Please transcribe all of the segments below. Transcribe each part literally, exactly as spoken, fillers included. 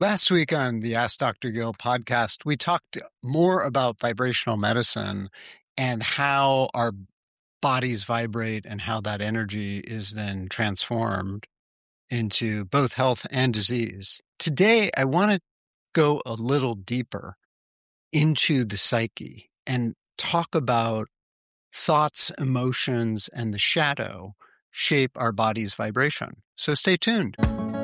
Last week on the Ask Doctor Gill podcast, we talked more about vibrational medicine and how our bodies vibrate and how that energy is then transformed into both health and disease. Today, I want to go a little deeper into the psyche and talk about thoughts, emotions, and the shadow shape our body's vibration. So stay tuned.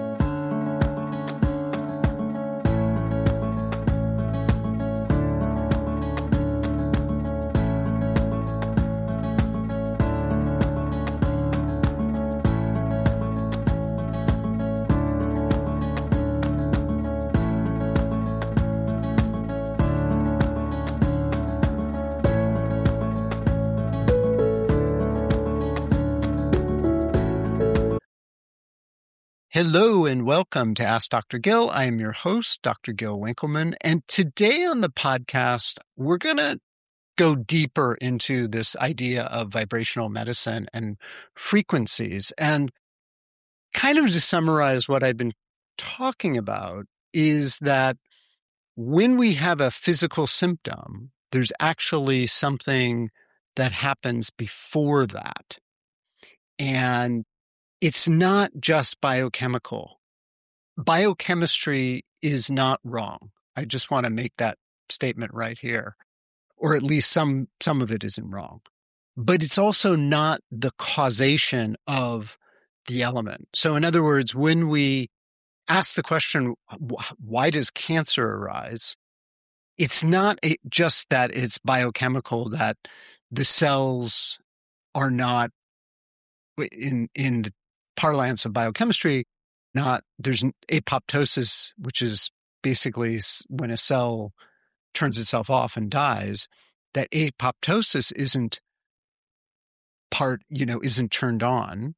Hello and welcome to Ask Doctor Gill. I am your host, Doctor Gill Winkelman. And today on the podcast, we're going to go deeper into this idea of vibrational medicine and frequencies. And kind of to summarize what I've been talking about is that when we have a physical symptom, there's actually something that happens before that. And it's not just biochemical. Biochemistry is not wrong. I just want to make that statement right here, or at least some, some of it isn't wrong. But it's also not the causation of the element. So in other words, when we ask the question, why does cancer arise? It's not a, just that it's biochemical, that the cells are not in, in the parlance of biochemistry, not there's apoptosis, which is basically when a cell turns itself off and dies. That apoptosis isn't part, you know, isn't turned on.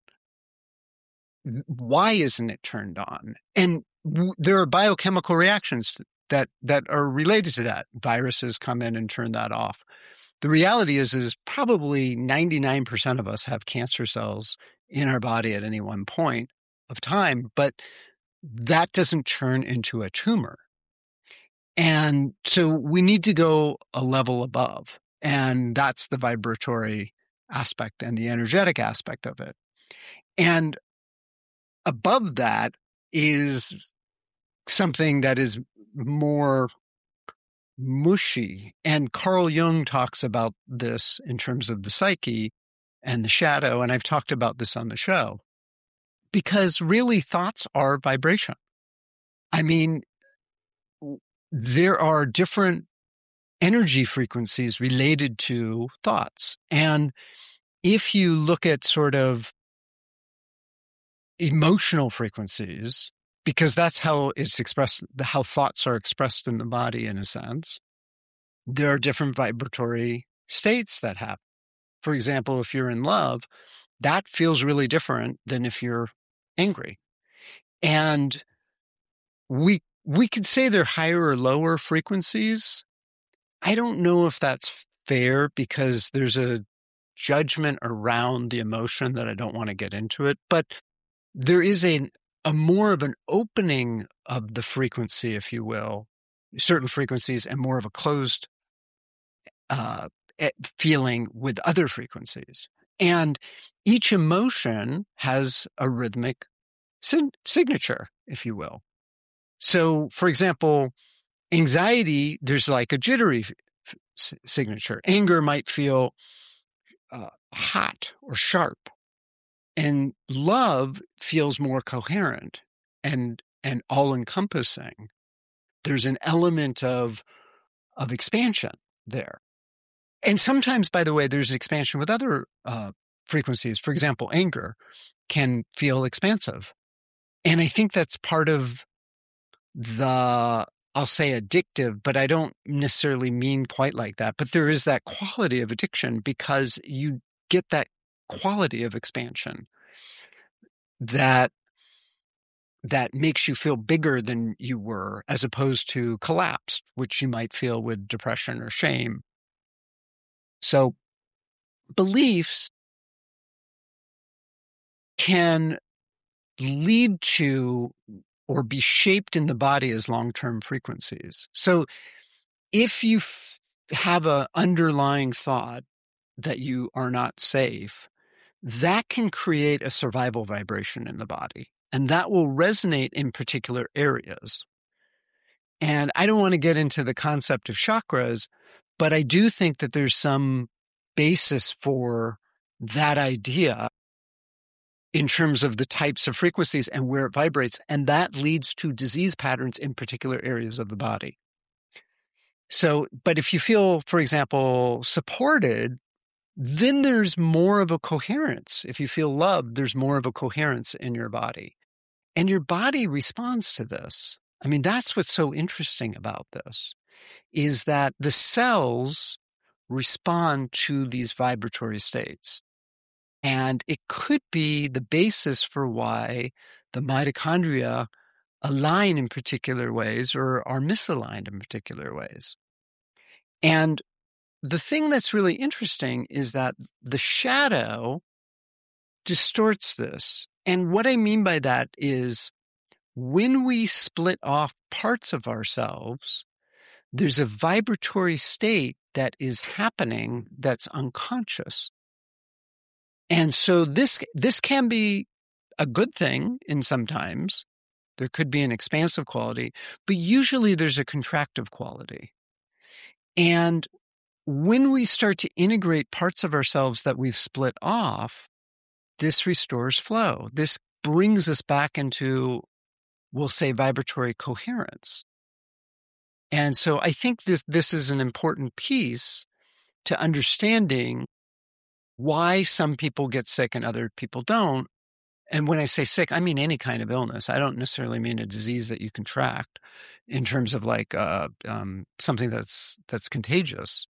Why isn't it turned on? And w- there are biochemical reactions that that are related to that. Viruses come in and turn that off. The reality is, is probably ninety-nine percent of us have cancer cells in our body at any one point of time, but that doesn't turn into a tumor. And so we need to go a level above, and that's the vibratory aspect and the energetic aspect of it. And above that is something that is more mushy. And Carl Jung talks about this in terms of the psyche and the shadow. And I've talked about this on the show because really thoughts are vibration. I mean, there are different energy frequencies related to thoughts. And if you look at sort of emotional frequencies, because that's how it's expressed, how thoughts are expressed in the body in a sense, there are different vibratory states that happen. For example, if you're in love, that feels really different than if you're angry. And we we could say they're higher or lower frequencies. I don't know if that's fair because there's a judgment around the emotion that I don't want to get into it. But there is a, a more of an opening of the frequency, if you will, certain frequencies, and more of a closed uh feeling with other frequencies. And each emotion has a rhythmic sin- signature, if you will. So, for example, anxiety, there's like a jittery f- f- signature. Anger might feel uh, hot or sharp. And love feels more coherent and, and all-encompassing. There's an element of, of expansion there. And sometimes, by the way, there's expansion with other uh, frequencies. For example, anger can feel expansive. And I think that's part of the, I'll say addictive, but I don't necessarily mean quite like that. But there is that quality of addiction because you get that quality of expansion that that makes you feel bigger than you were, as opposed to collapsed, which you might feel with depression or shame. So beliefs can lead to or be shaped in the body as long-term frequencies. So if you f- have an underlying thought that you are not safe, that can create a survival vibration in the body, and that will resonate in particular areas. And I don't want to get into the concept of chakras, but I do think that there's some basis for that idea in terms of the types of frequencies and where it vibrates, and that leads to disease patterns in particular areas of the body. So, but if you feel, for example, supported, then there's more of a coherence. If you feel loved, there's more of a coherence in your body. And your body responds to this. I mean, that's what's so interesting about this, is that the cells respond to these vibratory states. And it could be the basis for why the mitochondria align in particular ways or are misaligned in particular ways. And the thing that's really interesting is that the shadow distorts this. And what I mean by that is when we split off parts of ourselves, there's a vibratory state that is happening that's unconscious. And so this this can be a good thing in sometimes. There could be an expansive quality, but usually there's a contractive quality. And when we start to integrate parts of ourselves that we've split off, this restores flow. This brings us back into, we'll say, vibratory coherence. And so I think this this is an important piece to understanding why some people get sick and other people don't. And when I say sick, I mean any kind of illness. I don't necessarily mean a disease that you contract in terms of like uh, um, something that's that's contagious.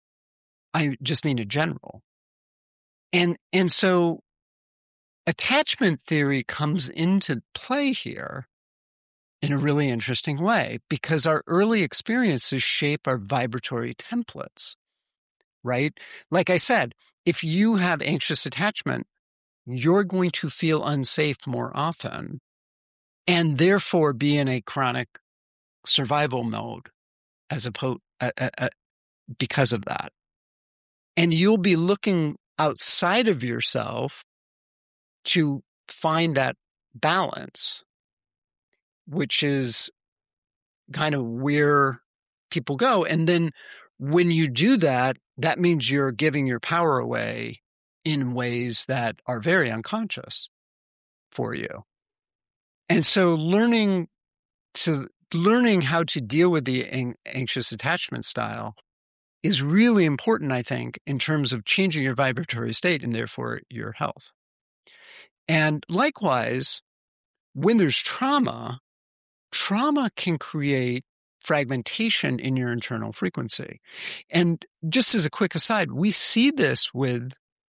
I just mean in general. And and so attachment theory comes into play here in a really interesting way, because our early experiences shape our vibratory templates, right? Like I said, if you have anxious attachment, you're going to feel unsafe more often and therefore be in a chronic survival mode as opposed uh, uh, uh, because of that. And you'll be looking outside of yourself to find that balance, which is kind of where people go. And then when you do that, that means you're giving your power away in ways that are very unconscious for you. And so learning to learning how to deal with the an- anxious attachment style is really important, I think, in terms of changing your vibratory state and therefore your health. And likewise, when there's trauma, trauma can create fragmentation in your internal frequency. And just as a quick aside, we see this with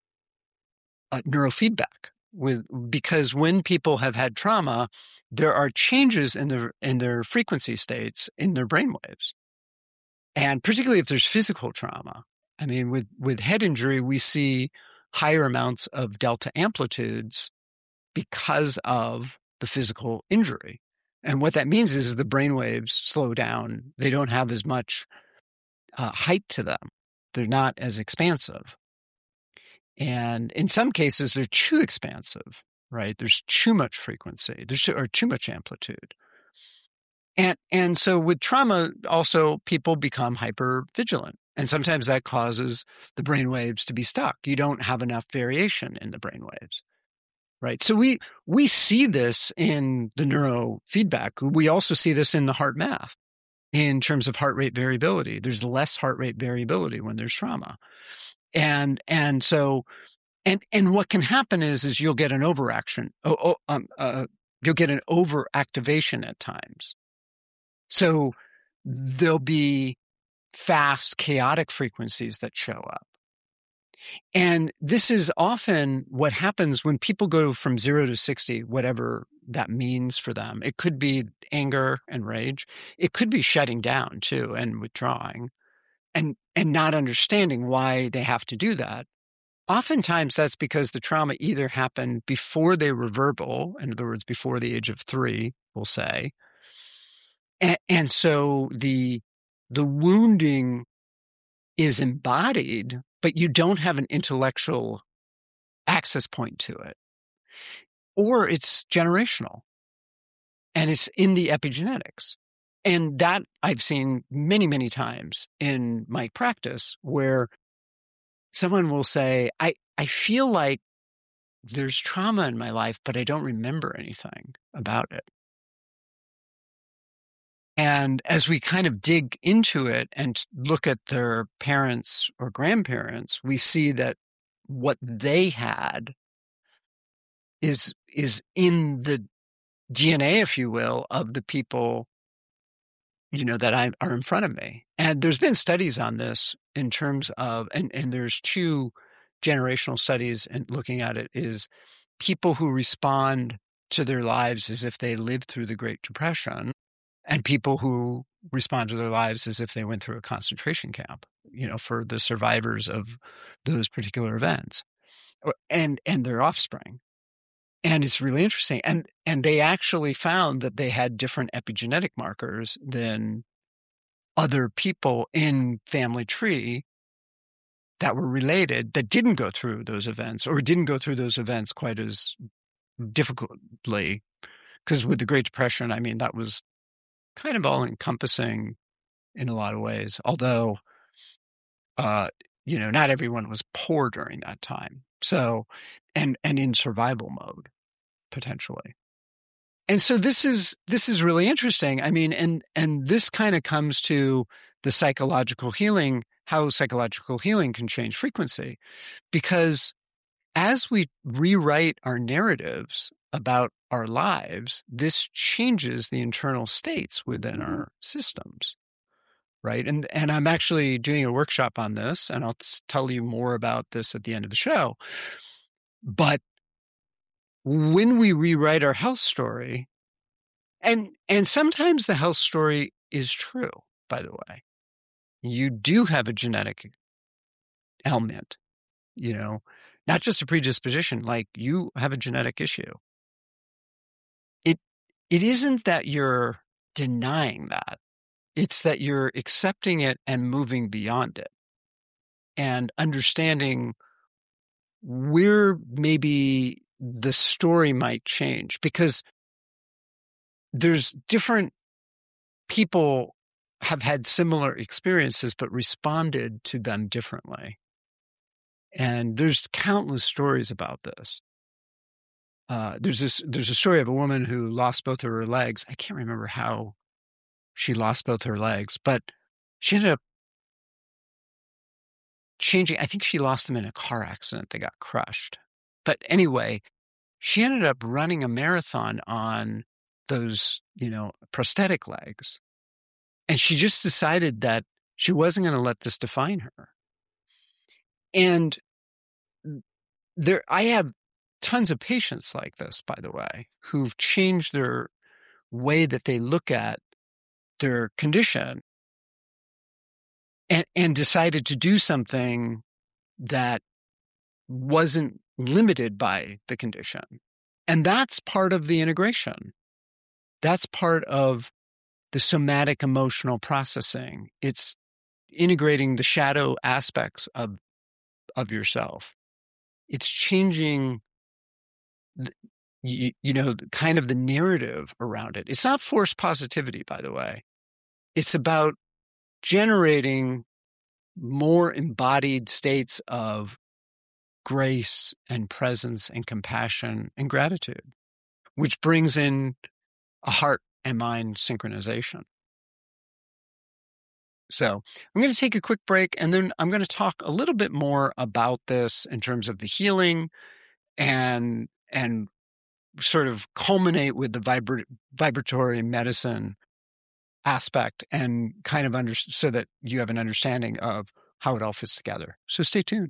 uh, neurofeedback, with because when people have had trauma, there are changes in their in their frequency states in their brainwaves. And particularly if there's physical trauma. I mean, with, with head injury, we see higher amounts of delta amplitudes because of the physical injury. And what that means is the brainwaves slow down. They don't have as much uh, height to them. They're not as expansive. And in some cases, they're too expansive, right? There's too much frequency. There's too, or too much amplitude. And and so with trauma, also people become hyper vigilant. And sometimes that causes the brainwaves to be stuck. You don't have enough variation in the brainwaves. Right. So we we see this in the neurofeedback. We also see this in the heart math in terms of heart rate variability. There's less heart rate variability when there's trauma. And and so and and what can happen is is you'll get an overaction. Oh, oh um uh you'll get an overactivation at times. So there'll be fast, chaotic frequencies that show up. And this is often what happens when people go from zero to sixty, whatever that means for them. It could be anger and rage. It could be shutting down too and withdrawing and, and not understanding why they have to do that. oftentimes that's because the trauma either happened before they were verbal, in other words, before the age of three, we'll say. And, and so the, the wounding is embodied, but you don't have an intellectual access point to it. Or it's generational, and it's in the epigenetics. And that I've seen many, many times in my practice, where someone will say, I, I feel like there's trauma in my life, but I don't remember anything about it. And as we kind of dig into it and look at their parents or grandparents, we see that what they had is, is in the D N A, if you will, of the people, you know, that I, are in front of me. And there's been studies on this in terms of, and, and there's two generational studies and looking at it, is people who respond to their lives as if they lived through the Great Depression, and people who respond to their lives as if they went through a concentration camp, you know, for the survivors of those particular events, and, and their offspring. And it's really interesting. And, and they actually found that they had different epigenetic markers than other people in family tree that were related, that didn't go through those events, or didn't go through those events quite as difficultly. Because with the Great Depression, I mean, that was kind of all encompassing in a lot of ways, although, uh, you know, not everyone was poor during that time. So, and, and in survival mode, potentially. And so this is, this is really interesting. I mean, and, and this kind of comes to the psychological healing, how psychological healing can change frequency, because as we rewrite our narratives about our lives, this changes the internal states within mm-hmm. our systems, right? And and I'm actually doing a workshop on this, and I'll tell you more about this at the end of the show. But when we rewrite our health story, and and sometimes the health story is true, by the way. You do have a genetic element, you know, not just a predisposition, like you have a genetic issue. It it isn't that you're denying that. It's that you're accepting it and moving beyond it and understanding where maybe the story might change, because there's different people have had similar experiences but responded to them differently. And there's countless stories about this. Uh, there's this, there's a story of a woman who lost both of her legs. I can't remember how she lost both her legs, but she ended up changing. I think she lost them in a car accident. They got crushed. But anyway, she ended up running a marathon on those, you know, prosthetic legs. And she just decided that she wasn't going to let this define her. And there, I have tons of patients like this, by the way, who've changed their way that they look at their condition and, and decided to do something that wasn't limited by the condition. And that's part of the integration. That's part of the somatic emotional processing. It's integrating the shadow aspects of, of yourself. It's changing, you, you know, kind of the narrative around it. It's not forced positivity, by the way. It's about generating more embodied states of grace and presence and compassion and gratitude, which brings in a heart and mind synchronization. So I'm going to take a quick break, and then I'm going to talk a little bit more about this in terms of the healing and and sort of culminate with the vibra- vibratory medicine aspect, and kind of under so that you have an understanding of how it all fits together. So stay tuned.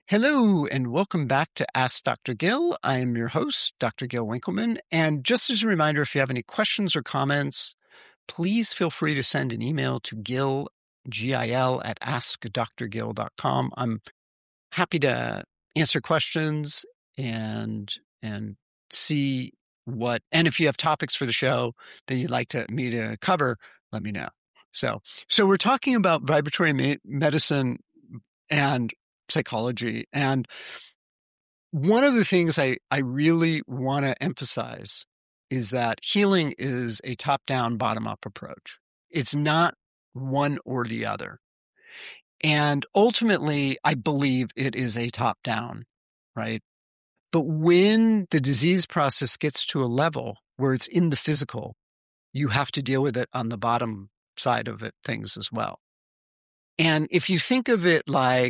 Hello, and welcome back to Ask Doctor Gill. I am your host, Doctor Gill Winkleman. And just as a reminder, if you have any questions or comments, please feel free to send an email to Gill, G I L, at ask dr gill dot com. I'm happy to answer questions and and see what, and if you have topics for the show that you'd like to, me to cover, let me know. So, so we're talking about vibratory me- medicine and psychology. And one of the things I, I really want to emphasize is that healing is a top-down, bottom-up approach. It's not one or the other. And ultimately, I believe it is a top-down, right? But when the disease process gets to a level where it's in the physical, you have to deal with it on the bottom side of it, things as well. And if you think of it like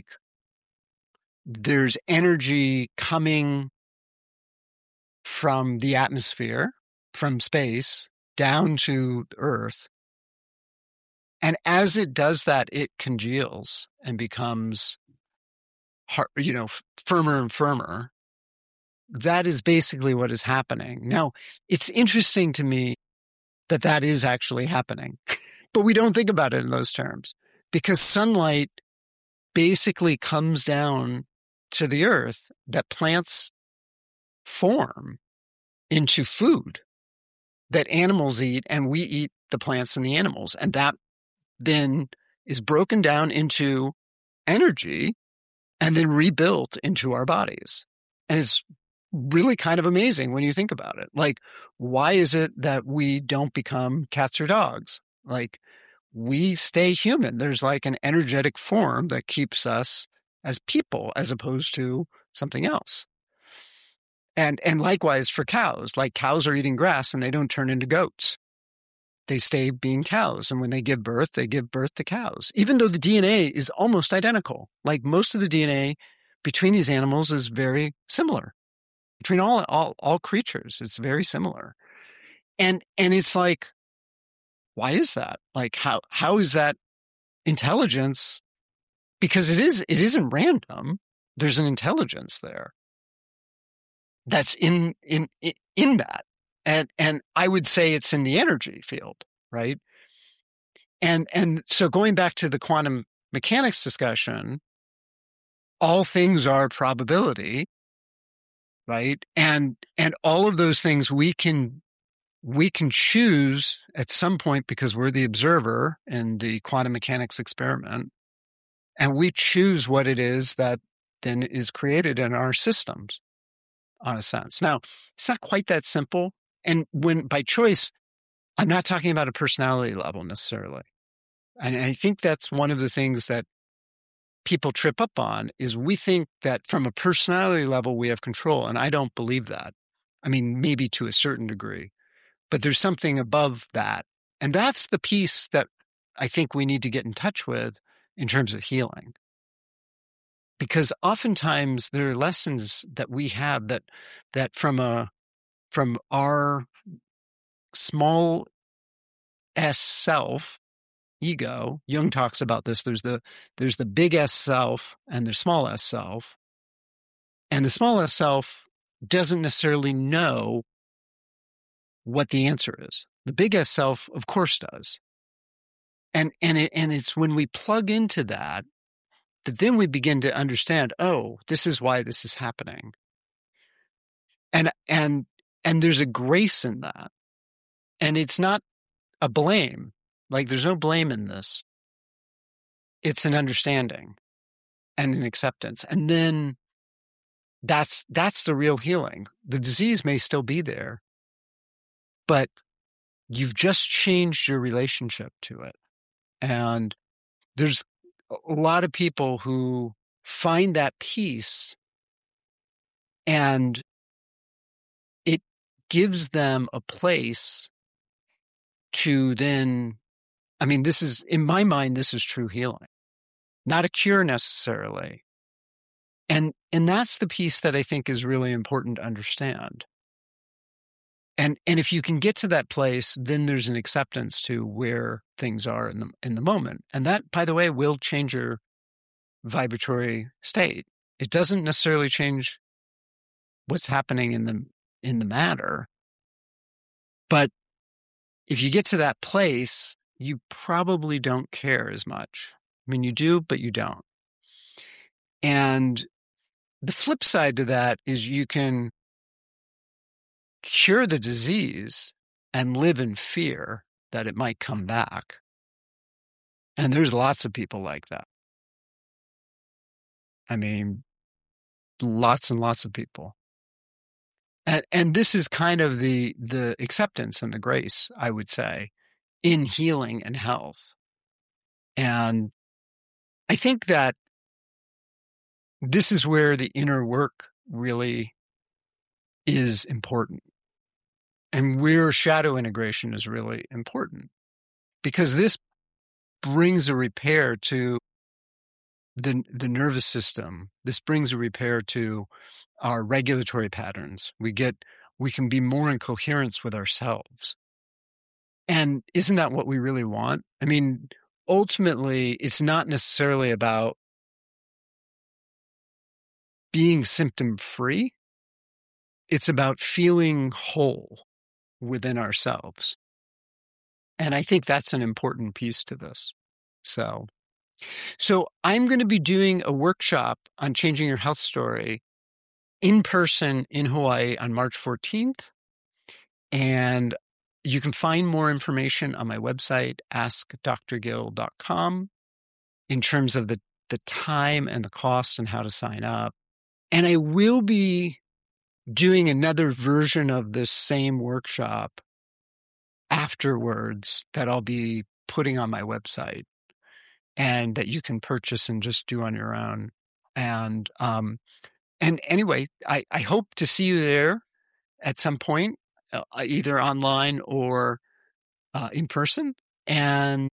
there's energy coming from the atmosphere, from space, down to Earth. And as it does that, it congeals and becomes, you know, firmer and firmer. That is basically what is happening. Now, it's interesting to me that that is actually happening, but we don't think about it in those terms because sunlight basically comes down to the earth that plants form into food that animals eat, and we eat the plants and the animals. And that then is broken down into energy and then rebuilt into our bodies. And it's really kind of amazing when you think about it. Like, why is it that we don't become cats or dogs? Like, we stay human. There's like an energetic form that keeps us as people as opposed to something else. And and likewise for cows, like cows are eating grass and they don't turn into goats. They stay being cows. And when they give birth, they give birth to cows, even though the D N A is almost identical. Like most of the D N A between these animals is very similar. Between all all, all creatures, it's very similar. And and it's like, why is that? Like, how how is that intelligence? Because it is it isn't random. There's an intelligence there that's in in in that, and and I would say it's in the energy field, right? And and so going back to the quantum mechanics discussion, all things are probability, right? And and all of those things we can we can choose at some point because we're the observer in the quantum mechanics experiment. And we choose what it is that then is created in our systems, on a sense. Now, it's not quite that simple. And when by choice, I'm not talking about a personality level necessarily. And I think that's one of the things that people trip up on is we think that from a personality level, we have control. And I don't believe that. I mean, maybe to a certain degree, but there's something above that. And that's the piece that I think we need to get in touch with in terms of healing. Because oftentimes there are lessons that we have that that from a from our small S self, ego. Jung talks about this. There's the there's the big S self and the small S self. And the small S self doesn't necessarily know what the answer is. The big S self, of course, does. And and it, and it's when we plug into that that then we begin to understand, oh, this is why this is happening. And and and there's a grace in that. And it's not a blame. Like there's no blame in this. It's an understanding and an acceptance. And then that's that's the real healing. The disease may still be there, but you've just changed your relationship to it. And there's a lot of people who find that peace and it gives them a place to then, I mean, this is, in my mind, this is true healing, not a cure necessarily. And, and that's the piece that I think is really important to understand. And, and if you can get to that place, then there's an acceptance to where things are in the, in the moment. And that, by the way, will change your vibratory state. It doesn't necessarily change what's happening in the in the matter. But if you get to that place, you probably don't care as much. I mean, you do, but you don't. And the flip side to that is you can cure the disease and live in fear that it might come back. And there's lots of people like that. I mean, lots and lots of people. And, and this is kind of the, the acceptance and the grace, I would say, in healing and health. And I think that this is where the inner work really is important. And where shadow integration is really important. Because this brings a repair to the the nervous system. This brings a repair to our regulatory patterns. We get we can be more in coherence with ourselves. And isn't that what we really want? I mean, ultimately, it's not necessarily about being symptom free. It's about feeling whole within ourselves. And I think that's an important piece to this. So, so I'm going to be doing a workshop on changing your health story in person in Hawaii on March fourteenth. And you can find more information on my website, ask dr gill dot com, in terms of the, the time and the cost and how to sign up. And I will be doing another version of this same workshop afterwards that I'll be putting on my website and that you can purchase and just do on your own. And um, and anyway, I, I hope to see you there at some point, uh, either online or uh, in person. And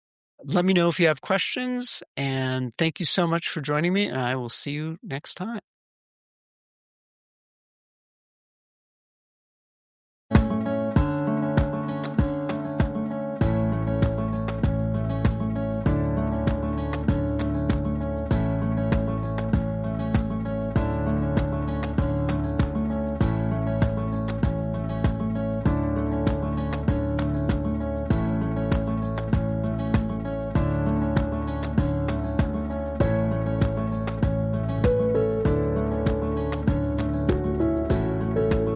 let me know if you have questions. And thank you so much for joining me. And I will see you next time.